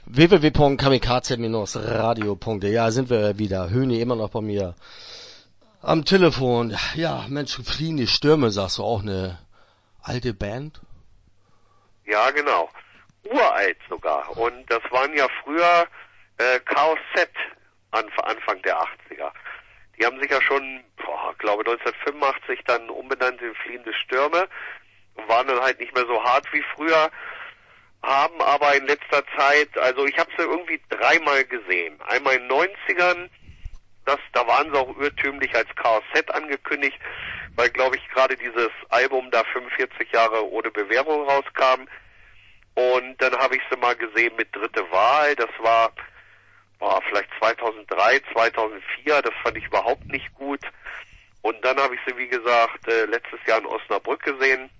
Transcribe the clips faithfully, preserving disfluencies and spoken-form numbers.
w w w punkt kamikaze radio punkt de. Ja, sind wir wieder. Höni immer noch bei mir am Telefon. Ja, Mensch, fliehende Stürme, sagst du, auch eine alte Band? Ja, genau. Uralt sogar. Und das waren ja früher äh, Chaos Set an, Anfang der achtziger. Die haben sich ja schon, boah, glaube neunzehnhundertfünfundachtzig dann umbenannt in Fliehende Stürme. Waren dann halt nicht mehr so hart wie früher. Haben aber in letzter Zeit, also ich habe sie irgendwie dreimal gesehen. Einmal in den neunzigern, das, da waren sie auch irrtümlich als Chaos Set angekündigt, weil, glaube ich, gerade dieses Album da fünfundvierzig Jahre ohne Bewährung rauskam. Und dann habe ich sie mal gesehen mit Dritte Wahl. Das war boah, vielleicht zweitausenddrei, zweitausendvier. Das fand ich überhaupt nicht gut. Und dann habe ich sie, wie gesagt, äh, letztes Jahr in Osnabrück gesehen.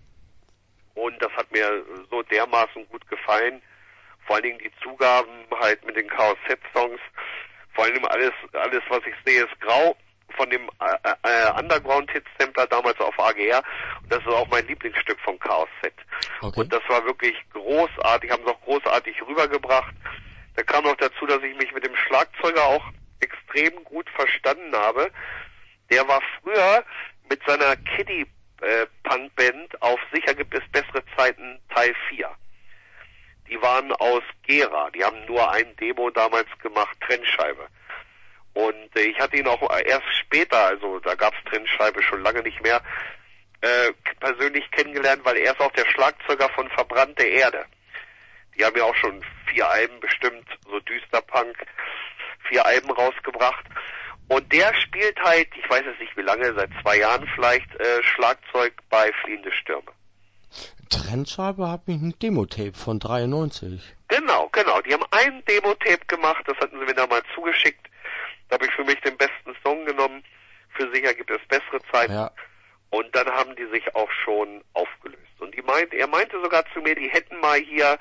Und das hat mir so dermaßen gut gefallen. Vor allen Dingen die Zugaben halt mit den Chaos Set Songs. Vor allem alles, alles was ich sehe, ist grau von dem äh, äh, Underground-Hit-Sampler damals auf A G R. Und das ist auch mein Lieblingsstück von Chaos Set. Okay. Und das war wirklich großartig, haben es auch großartig rübergebracht. Da kam noch dazu, dass ich mich mit dem Schlagzeuger auch extrem gut verstanden habe. Der war früher mit seiner Kiddie-Punk-Band auf Sicher gibt es bessere Zeiten Teil vier. Die waren aus Gera, die haben nur ein Demo damals gemacht, Trennscheibe. Und äh, ich hatte ihn auch erst später, also da gab's Trennscheibe schon lange nicht mehr, äh, persönlich kennengelernt, weil er ist auch der Schlagzeuger von Verbrannte Erde. Die haben ja auch schon vier Alben bestimmt, so Düsterpunk, vier Alben rausgebracht. Und der spielt halt, ich weiß jetzt nicht wie lange, seit zwei Jahren vielleicht, äh, Schlagzeug bei Fliehende Stürme. Trennscheibe hat mich ein Demo-Tape von dreiundneunzig. Genau, genau. Die haben ein Demo-Tape gemacht, das hatten sie mir damals zugeschickt. Da habe ich für mich den besten Song genommen. Für Sicher gibt es bessere Zeiten. Ja. Und dann haben die sich auch schon aufgelöst. Und die meint, er meinte sogar zu mir, die hätten mal hier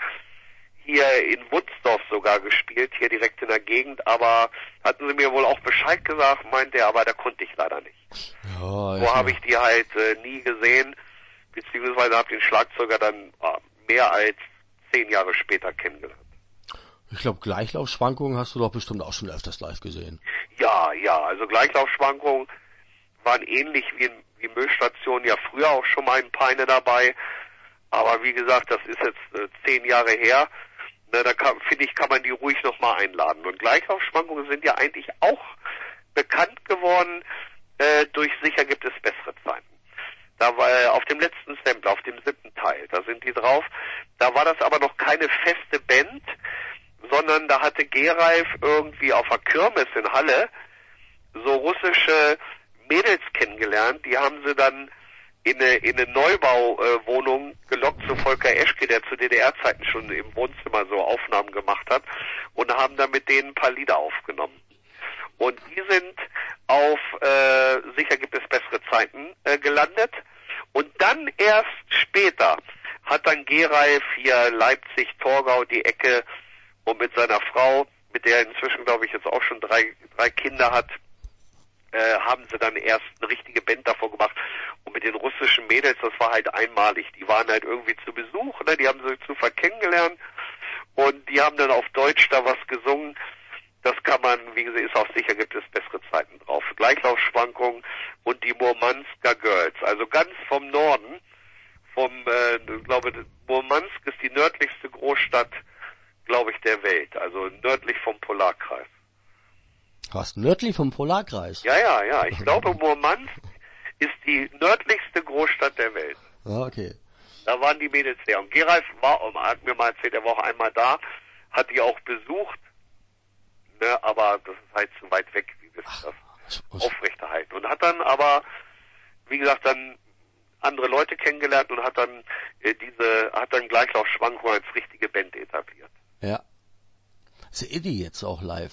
hier in Wunsdorf sogar gespielt, hier direkt in der Gegend, aber hatten sie mir wohl auch Bescheid gesagt, meinte er, aber da konnte ich leider nicht. Ja, so habe ich die halt äh, nie gesehen, beziehungsweise habe den Schlagzeuger dann äh, mehr als zehn Jahre später kennengelernt. Ich glaube, Gleichlaufschwankungen hast du doch bestimmt auch schon öfters live gesehen. Ja, ja, also Gleichlaufschwankungen waren ähnlich wie in wie Müllstationen, ja früher auch schon mal ein Peine dabei, aber wie gesagt, das ist jetzt äh, zehn Jahre her. Na, da finde ich, kann man die ruhig nochmal einladen. Und Gleichlaufschwankungen sind ja eigentlich auch bekannt geworden äh, durch Sicher gibt es bessere Zeiten. Da war äh, auf dem letzten Sampler, auf dem siebten Teil, da sind die drauf. Da war das aber noch keine feste Band, sondern da hatte Geralf irgendwie auf der Kirmes in Halle so russische Mädels kennengelernt. Die haben sie dann in eine, in eine Neubauwohnung äh, gelockt zu Volker Eschke, der zu D D R-Zeiten schon im Wohnzimmer so Aufnahmen gemacht hat, und haben dann mit denen ein paar Lieder aufgenommen. Und die sind auf äh, Sicher gibt es bessere Zeiten äh, gelandet. Und dann erst später hat dann Geralf hier Leipzig, Torgau, die Ecke, und mit seiner Frau, mit der er inzwischen, glaube ich, jetzt auch schon drei, drei Kinder hat, äh, haben sie dann erst eine richtige Band davor gemacht. Und mit den russischen Mädels, das war halt einmalig. Die waren halt irgendwie zu Besuch, ne? Die haben sie zuvor kennengelernt und die haben dann auf Deutsch da was gesungen. Das kann man, wie gesagt, ist auch Sicher gibt es bessere Zeiten drauf. Gleichlaufschwankungen und die Murmansker Girls. Also ganz vom Norden, vom, äh, ich glaube, Murmansk ist die nördlichste Großstadt, glaube ich, der Welt. Also nördlich vom Polarkreis. Was, nördlich vom Polarkreis? Ja, ja, ja. Ich glaube, Murmansk ist die nördlichste Großstadt der Welt. Ah, okay. Da waren die Mädels her. Und Geralf war, hat mir mal erzählt, er war auch einmal da, hat die auch besucht, ne, aber das ist halt zu weit weg, wie wir das aufrechterhalten. Und hat dann aber, wie gesagt, dann andere Leute kennengelernt und hat dann äh, diese, hat dann Gleichlaufschwankungen als richtige Band etabliert. Ja. The Idiots auch live.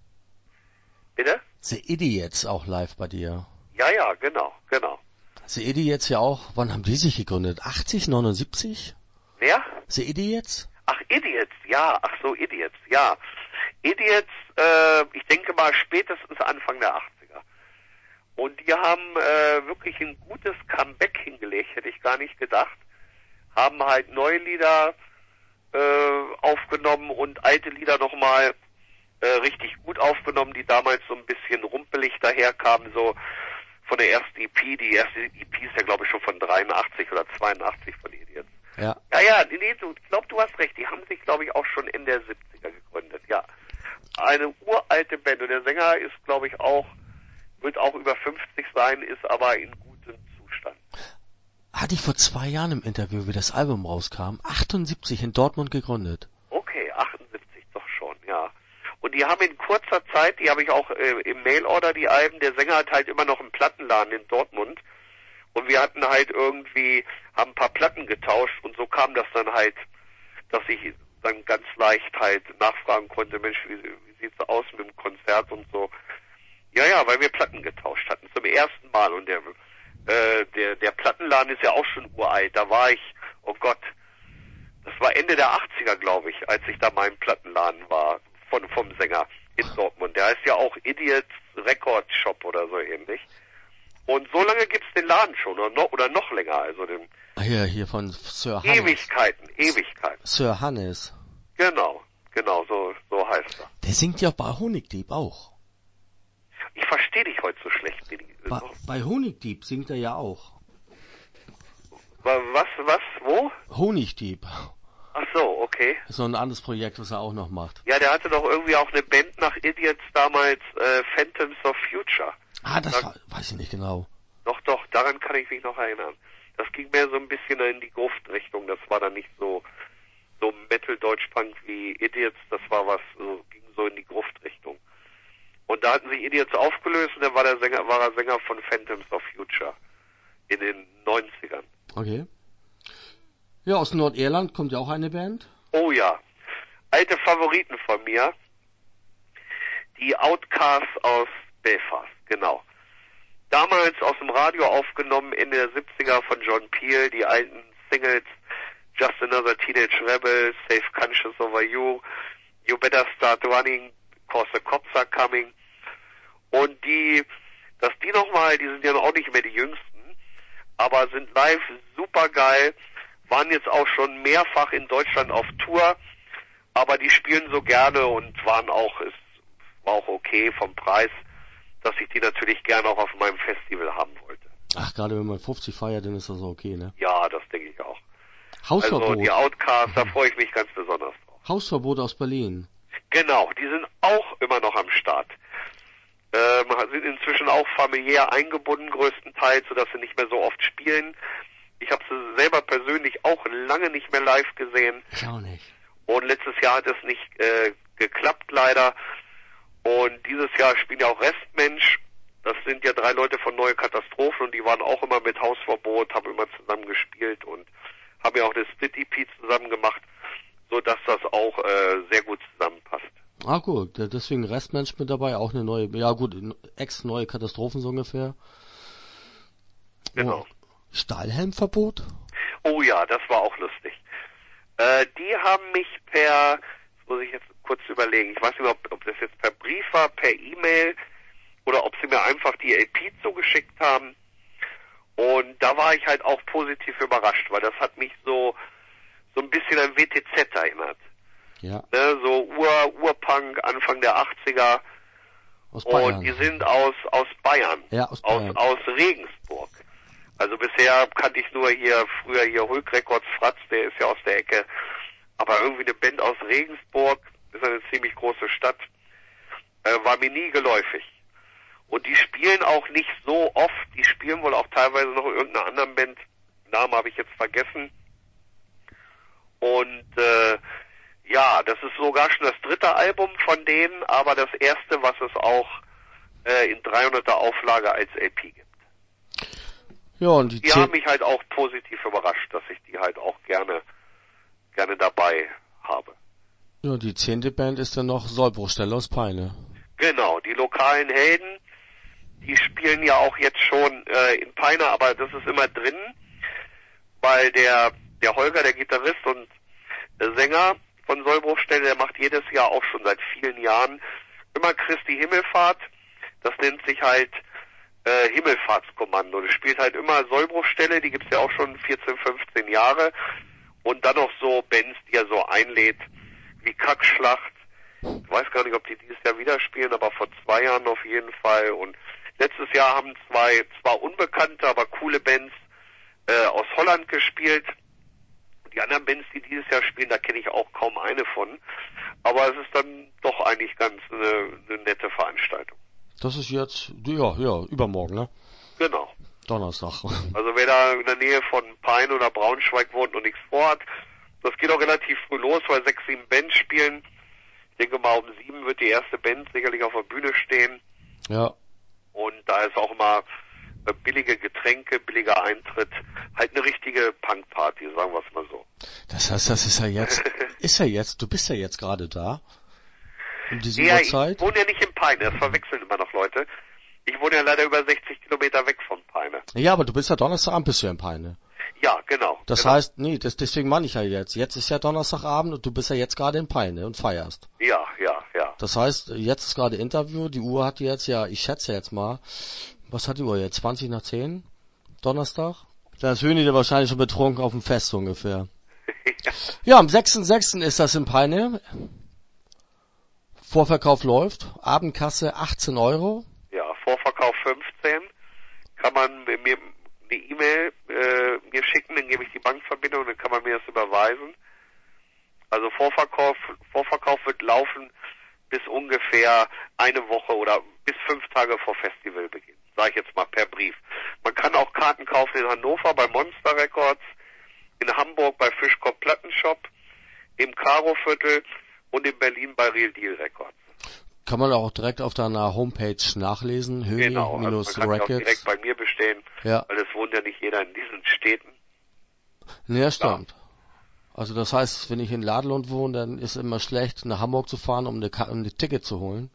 Bitte? The Idiots auch live bei dir. Ja, ja, genau, genau. The Idiots ja auch, wann haben die sich gegründet? achtzig, neunundsiebzig? Wer? The Idiots? Ach, Idiots, ja, ach so, Idiots, ja. Idiots, äh, ich denke mal spätestens Anfang der achtziger. Und die haben äh, wirklich ein gutes Comeback hingelegt, hätte ich gar nicht gedacht. Haben halt neue Lieder äh, aufgenommen und alte Lieder nochmal äh, richtig gut aufgenommen, die damals so ein bisschen rumpelig daherkamen, so von der ersten E P. Die erste E P ist ja, glaube ich, schon von dreiundachtzig oder zweiundachtzig von Idiots. Ja. Ja, ja, nee, du, ich glaube, du hast recht. Die haben sich, glaube ich, auch schon in der siebziger gegründet, ja. Eine uralte Band und der Sänger ist, glaube ich, auch, wird auch über fünfzig sein, ist aber in gutem Zustand. Hatte ich vor zwei Jahren im Interview, wie das Album rauskam, achtundsiebzig in Dortmund gegründet. Okay, achtundsiebzig doch schon, ja. Und die haben in kurzer Zeit, die habe ich auch äh, im Mailorder, die Alben, der Sänger hat halt immer noch einen Plattenladen in Dortmund. Und wir hatten halt irgendwie, haben ein paar Platten getauscht und so kam das dann halt, dass ich dann ganz leicht halt nachfragen konnte, Mensch, wie, wie sieht's aus mit dem Konzert und so. Ja, ja, weil wir Platten getauscht hatten, zum ersten Mal. Und der, äh, der, der Plattenladen ist ja auch schon uralt. Da war ich, oh Gott, das war Ende der achtziger, glaube ich, als ich da mal im Plattenladen war, von, vom Sänger in Dortmund. Der heißt ja auch Idiots Record Shop oder so ähnlich. Und so lange gibt's den Laden schon, oder noch, oder noch länger, also den... Hier, hier von Sir Hannes. Ewigkeiten, Ewigkeiten. Sir Hannes. Genau, genau, so, so heißt er. Der singt ja bei Honigdieb auch. Ich verstehe dich heute so schlecht, Billy. Bei, bei Honigdieb singt er ja auch. Was, was, wo? Honigdieb. Ach so, okay. Das ist so ein anderes Projekt, was er auch noch macht. Ja, der hatte doch irgendwie auch eine Band nach Idiots damals, äh, Phantoms of Future. Ah, das da, war, weiß ich nicht genau. Doch, doch, daran kann ich mich noch erinnern. Das ging mehr so ein bisschen in die Gruftrichtung. Das war dann nicht so so Metal-Deutsch-Punk wie Idiots. Das war was, so, ging so in die Gruftrichtung. Und da hatten sich Idiots aufgelöst und dann war der Sänger, war er Sänger von Phantoms of Future in den neunzigern. Okay. Ja, aus Nordirland kommt ja auch eine Band. Oh ja, alte Favoriten von mir. Die Outcasts aus Belfast, genau. Damals aus dem Radio aufgenommen, Ende der siebziger von John Peel, die alten Singles Just Another Teenage Rebel, Safe Conscious Over You, You Better Start Running, Cause the Cops Are Coming. Und die, dass die nochmal, die sind ja auch nicht mehr die Jüngsten, aber sind live super geil, waren jetzt auch schon mehrfach in Deutschland auf Tour, aber die spielen so gerne und waren auch, es war auch okay vom Preis, dass ich die natürlich gerne auch auf meinem Festival haben wollte. Ach, gerade wenn man fünfzig feiert, dann ist das okay, ne? Ja, das denke ich auch. Hausverbot. Also die Outcasts, da freue ich mich ganz besonders drauf. Hausverbot aus Berlin. Genau, die sind auch immer noch am Start. Ähm, sind inzwischen auch familiär eingebunden größtenteils, sodass sie nicht mehr so oft spielen. Ich habe sie selber persönlich auch lange nicht mehr live gesehen. Ich auch nicht. Und letztes Jahr hat es nicht äh, geklappt leider. Und dieses Jahr spielen ja auch Restmensch. Das sind ja drei Leute von Neue Katastrophen und die waren auch immer mit Hausverbot, haben immer zusammen gespielt und haben ja auch eine Split-E P zusammen gemacht, so dass das auch äh, sehr gut zusammenpasst. Ah gut, deswegen Restmensch mit dabei, auch eine neue, ja gut, ex-neue Katastrophen so ungefähr. Genau. Oh, Stahlhelmverbot? Oh ja, das war auch lustig. Äh, die haben mich per, das muss ich jetzt kurz überlegen, ich weiß nicht, ob, ob das jetzt per Brief war, per E-Mail oder ob sie mir einfach die L P zugeschickt haben. Und da war ich halt auch positiv überrascht, weil das hat mich so so ein bisschen an W T Z erinnert. Ja. Ne, so Ur, Urpunk, Anfang der achtziger. Aus Bayern. Und die sind aus aus Bayern. Ja, aus Bayern. Aus, aus Regensburg. Also bisher kannte ich nur hier, früher hier Hulk Records Fratz, der ist ja aus der Ecke. Aber irgendwie eine Band aus Regensburg, ist eine ziemlich große Stadt, äh, war mir nie geläufig. Und die spielen auch nicht so oft, die spielen wohl auch teilweise noch in irgendeiner anderen Band, Namen habe ich jetzt vergessen. Und äh, ja, das ist sogar schon das dritte Album von denen, aber das erste, was es auch äh, in dreihunderter Auflage als L P gibt. Ja, und die, die haben mich halt auch positiv überrascht, dass ich die halt auch gerne gerne dabei habe. Ja, die zehnte Band ist dann noch Sollbruchstelle aus Peine. Genau, die lokalen Helden, die spielen ja auch jetzt schon äh, in Peine, aber das ist immer drin, weil der der Holger, der Gitarrist und der Sänger von Sollbruchstelle, der macht jedes Jahr auch schon seit vielen Jahren immer Christi Himmelfahrt. Das nennt sich halt äh, Himmelfahrtskommando. Das spielt halt immer Sollbruchstelle, die gibt's ja auch schon vierzehn, fünfzehn Jahre. Und dann noch so Bands, die er so einlädt, wie Kackschlacht. Ich weiß gar nicht, ob die dieses Jahr wieder spielen, aber vor zwei Jahren auf jeden Fall. Und letztes Jahr haben zwei, zwar unbekannte, aber coole Bands äh, aus Holland gespielt. Die anderen Bands, die dieses Jahr spielen, da kenne ich auch kaum eine von. Aber es ist dann doch eigentlich ganz eine, eine nette Veranstaltung. Das ist jetzt, ja, ja, übermorgen, ne? Genau. Donnerstag. Also wer da in der Nähe von Peine oder Braunschweig wohnt und nichts vorhat, das geht auch relativ früh los, weil sechs, sieben Bands spielen. Ich denke mal, um sieben wird die erste Band sicherlich auf der Bühne stehen. Ja. Und da ist auch immer billige Getränke, billiger Eintritt. Halt eine richtige Punkparty, sagen wir es mal so. Das heißt, das ist ja jetzt, ist ja jetzt, du bist ja jetzt gerade da. Um diese ja, Uhrzeit. Ich wohne ja nicht in Peine, das verwechseln immer noch Leute. Ich wohne ja leider über sechzig Kilometer weg von Peine. Ja, aber du bist ja Donnerstagabend, bist du ja in Peine. Ja, genau. Das genau. heißt, nee, das, deswegen meine ich ja jetzt. Jetzt ist ja Donnerstagabend und du bist ja jetzt gerade in Peine und feierst. Ja, ja, ja. Das heißt, jetzt ist gerade Interview, die Uhr hat jetzt ja, ich schätze jetzt mal, was hat die Uhr jetzt? zwanzig nach zehn? Donnerstag? Da ist Höni wahrscheinlich schon betrunken auf dem Fest ungefähr. ja. Ja, am sechsten sechsten ist das in Peine. Vorverkauf läuft. Abendkasse achtzehn Euro. Ja, Vorverkauf fünfzehn. Kann man mir eine E-Mail äh, mir schicken, dann gebe ich die Bankverbindung, dann kann man mir das überweisen. Also Vorverkauf, Vorverkauf wird laufen bis ungefähr eine Woche oder bis fünf Tage vor Festivalbeginn. Sage ich jetzt mal per Brief. Man kann auch Karten kaufen in Hannover bei Monster Records, in Hamburg bei Fischkopf Plattenshop, im Karo-Viertel und in Berlin bei Real Deal Records. Kann man auch direkt auf deiner Homepage nachlesen, Höni Genau, also man kann Records. auch direkt bei mir bestellen, ja. Weil es wohnt ja nicht jeder in diesen Städten. Nee, ja, stimmt. Ja. Also das heißt, wenn ich in Ladelund wohne, dann ist es immer schlecht, nach Hamburg zu fahren, um eine, um eine Ticket zu holen.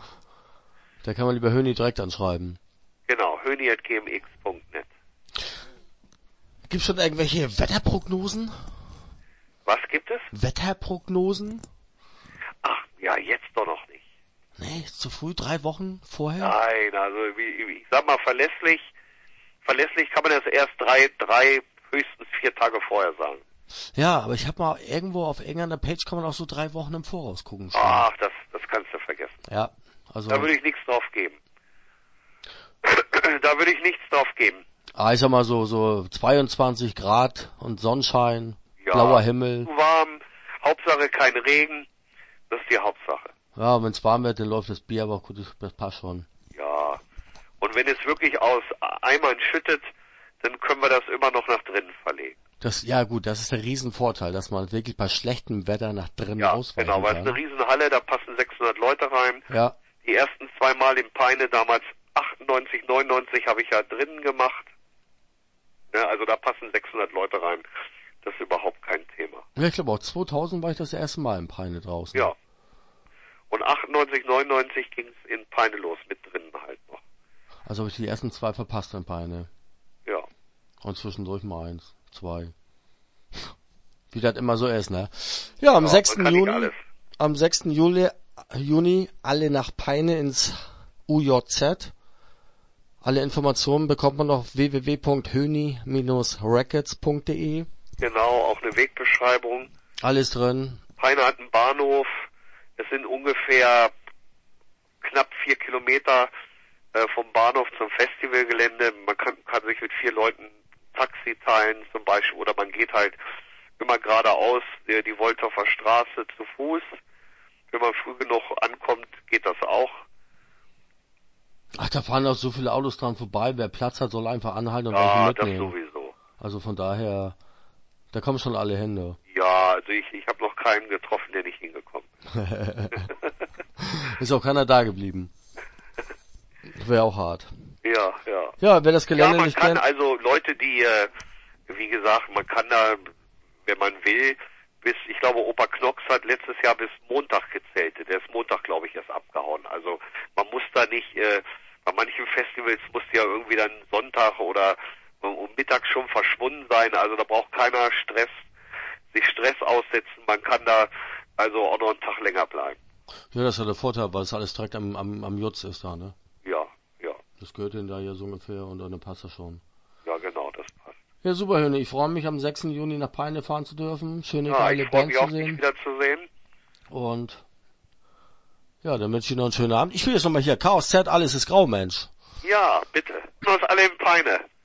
Da kann man lieber Höni direkt anschreiben. Genau, höni at g m x punkt net. Gibt es schon irgendwelche Wetterprognosen? Was gibt es? Wetterprognosen? Ach, ja, jetzt doch noch nicht. Nee, ist zu früh, drei Wochen vorher? Nein, also wie, ich sag mal, verlässlich, verlässlich kann man das erst drei, drei, höchstens vier Tage vorher sagen. Ja, aber ich habe mal irgendwo auf irgendeiner Page kann man auch so drei Wochen im Voraus gucken. Schon. Ach, das, das kannst du vergessen. Ja, also. Da würde ich nichts drauf geben. Da würde ich nichts drauf geben. Ah, ich sag mal so, so zweiundzwanzig Grad und Sonnenschein, ja, blauer Himmel. Warm, Hauptsache kein Regen, das ist die Hauptsache. Ja, wenn es warm wird, dann läuft das Bier, aber gut, das passt schon. Ja, und wenn es wirklich aus Eimern schüttet, dann können wir das immer noch nach drinnen verlegen. Das, ja gut, das ist der Riesenvorteil, dass man wirklich bei schlechtem Wetter nach drinnen ja, ausweichen genau, weil es kann. eine Riesenhalle, da passen sechshundert Leute rein. Ja. Die ersten zwei Mal in Peine, damals achtundneunzig, neunundneunzig, habe ich ja drinnen gemacht. Ja, also da passen sechshundert Leute rein. Das ist überhaupt kein Thema. Ja, ich glaube auch zweitausend war ich das erste Mal in Peine draußen. Ja. Und achtundneunzig, neunundneunzig ging es in Peine los, mit drinnen halt noch. Also habe ich die ersten zwei verpasst in Peine. Ja. Und zwischendurch mal eins, zwei. Wie das immer so ist, ne? Ja, am ja, sechsten Juni, am sechsten Juli, Juni alle nach Peine ins U J Z. Alle Informationen bekommt man auf w w w punkt höni records punkt d e. Genau, auch eine Wegbeschreibung. Alles drin. Peine hat einen Bahnhof. Es sind ungefähr knapp vier Kilometer äh, vom Bahnhof zum Festivalgelände. Man kann, kann sich mit vier Leuten Taxi teilen zum Beispiel, oder man geht halt immer geradeaus die, die Wolthofer Straße zu Fuß. Wenn man früh genug ankommt, geht das auch. Ach, da fahren auch so viele Autos dran vorbei. Wer Platz hat, soll einfach anhalten und ja, welche mitnehmen. Das sowieso. Also von daher, da kommen schon alle Hände. Ja, also ich, ich habe noch keinen getroffen, der nicht hingekommen ist. Ist auch keiner da geblieben. Wäre auch hart. Ja, ja. Ja, wer das Gelände ja, man nicht kann kennt. Also Leute, die, äh, wie gesagt, man kann da, wenn man will, bis, ich glaube, Opa Knox hat letztes Jahr bis Montag gezeltet. Der ist Montag, glaube ich, erst abgehauen. Also man muss da nicht, äh, bei manchen Festivals muss ja irgendwie dann Sonntag oder um Mittag schon verschwunden sein. Also da braucht keiner Stress, sich Stress aussetzen. Man kann da also auch noch einen Tag länger bleiben. Ja, das ist ja der Vorteil, weil es alles direkt am, am, am Jutz ist da, ne? Ja, ja. Das gehört denn da ja so ungefähr und dann passt das schon. Ja, genau, das passt. Ja, super, Höne. Ich freue mich, am sechsten Juni nach Peine fahren zu dürfen. Schöne, Ja, geile ich freue Band mich zu auch, dich sehen. wieder zu sehen. Und ja, dann wünsche ich noch einen schönen Abend. Ich will jetzt nochmal hier. Chaos Z, alles ist grau, Mensch. Ja, bitte. Wir uns alle in Peine.